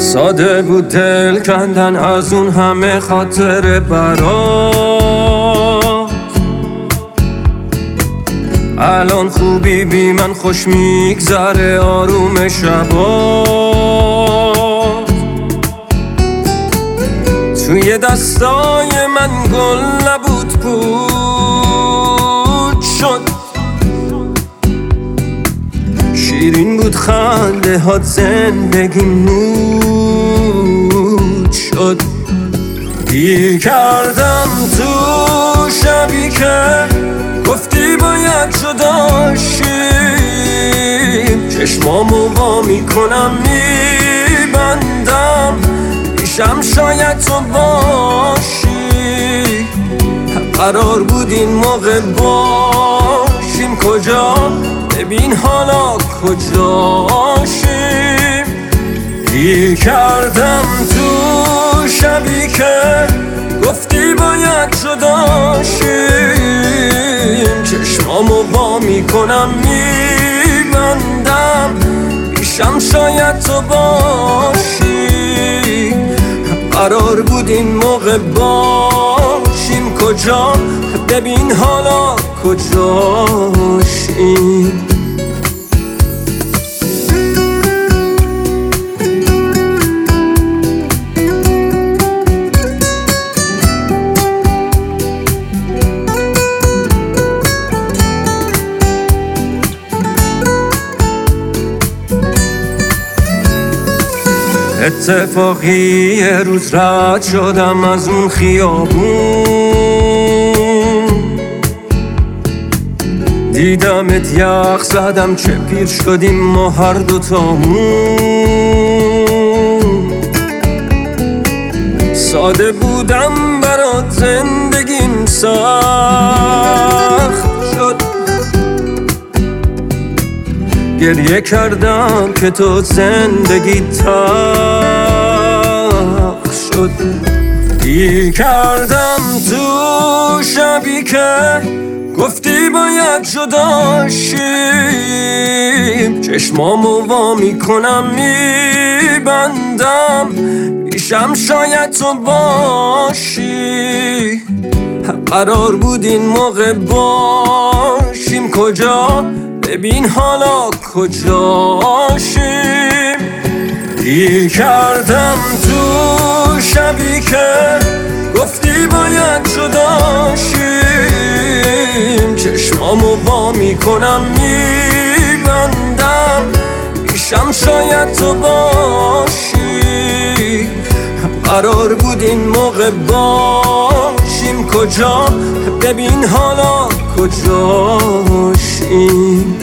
ساده بود دل کندن از اون همه خاطر برات. الان خوبی بی من خوش میگذره آروم شبات. توی دستای من گل نبود پود شد، شیرین بود خنده هات زندگی نور شد. گیر کردم تو شبی که گفتی باید جدا شیم. چشمامو وا میکنم میبندم، پیشم شاید تو باشی. قرار بود این موقع باشیم، کجا؟ ببین حالا کجاشیم. گیر کردم تو شبی که گفتی باید جدا شیم. چشمامو وا میکنم میبندم، پیشم شاید تو باشی. قرار بود این موقع باشیم، کجا؟ ببین حالا کجاشیم. اتفاقی یه روز رد شدم از اون خیابون، دیدمت یخ زدم چه پیر شدیم ما هر دوتامون. ساده بودم برات زندگیم سخت شد، گریه کردم که تو زندگی تلخ شد. گیر کردم تو شبی که گفتی باید جدا شیم. چشمامو وا میکنم میبندم، پیشم شاید تو باشی. قرار بود این موقع باشیم، کجا؟ ببین حالا کجاشیم. گیر کردم تو شبی که گفتی باید جدا شیم. چشمامو وا میکنم میبندم، پیشم شاید تو باشی. قرار بود این موقع باشیم، کجا؟ ببین حالا کجاشیم.